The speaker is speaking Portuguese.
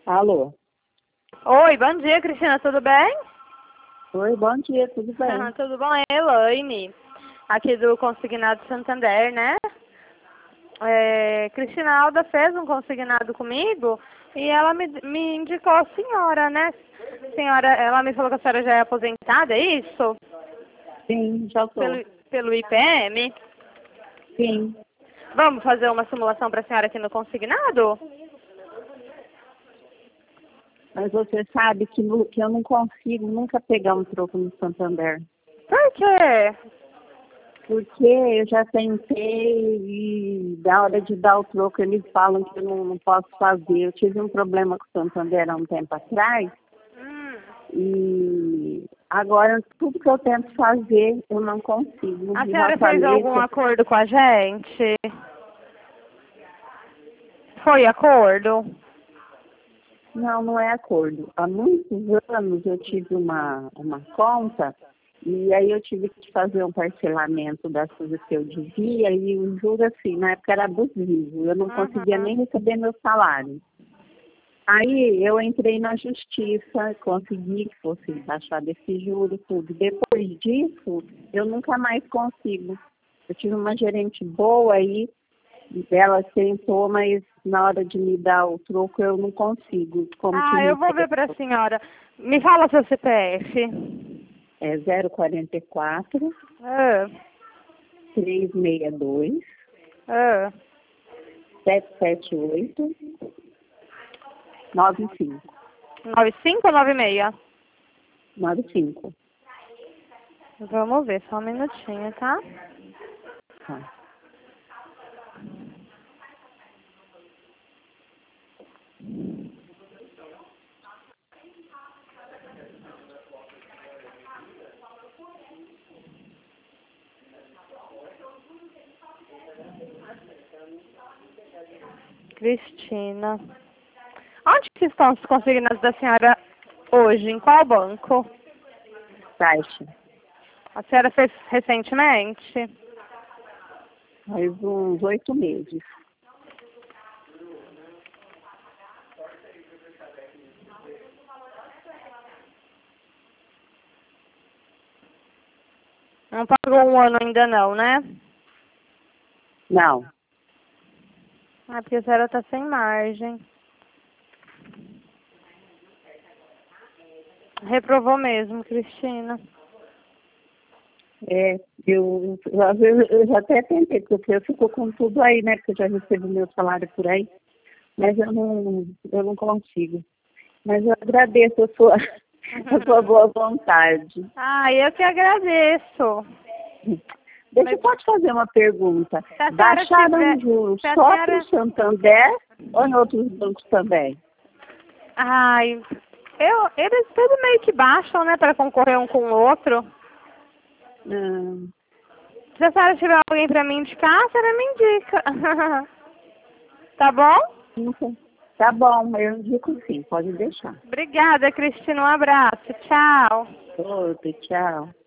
Alô? Oi, bom dia, Cristina, tudo bem? Oi, bom dia, tudo bem? Tudo bom? É Elaine, aqui do Consignado Santander, né? Cristina, a Alda fez um consignado comigo e ela me indicou a senhora, né? Senhora, ela me falou que a senhora já é aposentada, é isso? Sim, já estou. Pelo IPM? Sim. Vamos fazer uma simulação para a senhora aqui no consignado? Mas você sabe que eu não consigo nunca pegar um troco no Santander. Por quê? Porque eu já tentei e na hora de dar o troco eles falam que eu não posso fazer. Eu tive um problema com o Santander há um tempo atrás e agora tudo que eu tento fazer eu não consigo. A Já senhora fez falei, algum acordo com a gente? Foi acordo? não é acordo. Há muitos anos eu tive uma conta e aí eu tive que fazer um parcelamento das coisas que eu devia e o juro, assim, na época era abusivo. Eu não conseguia nem receber meu salário. Aí eu entrei na justiça, consegui que fosse baixado esse juro, tudo. Depois disso, eu nunca mais consigo. Eu tive uma gerente boa aí, ela tentou, mas na hora de me dar o troco eu não consigo. Eu vou ver para a senhora. Me fala seu CPF. É 044 Ah, 362 ah. 778 95 95 ou 96? 95. Vamos ver, só um minutinho, tá? Tá. Cristina. Onde que estão os consignados da senhora hoje? Em qual banco? Caixa. A senhora fez recentemente? Faz uns 8 meses. Não pagou um ano ainda não, né? Não. Porque a senhora tá sem margem. Reprovou mesmo, Cristina. Às vezes eu já até tentei, porque eu fico com tudo aí, né? Porque eu já recebo meu salário por aí. Mas eu não consigo. Mas eu agradeço a sua boa vontade. Eu que agradeço. Deixa eu só te fazer uma pergunta. Se a senhora Baixaram tiver- os juros se a só senhora- para o Santander ou em outros bancos também? Eles tudo meio que baixam, né, para concorrer um com o outro. Hum, Se a senhora tiver alguém para me indicar, a senhora me indica. Tá bom? não sei. Tá bom, eu indico sim, pode deixar. Obrigada, Cristina. Um abraço. Tchau. Outro, tchau.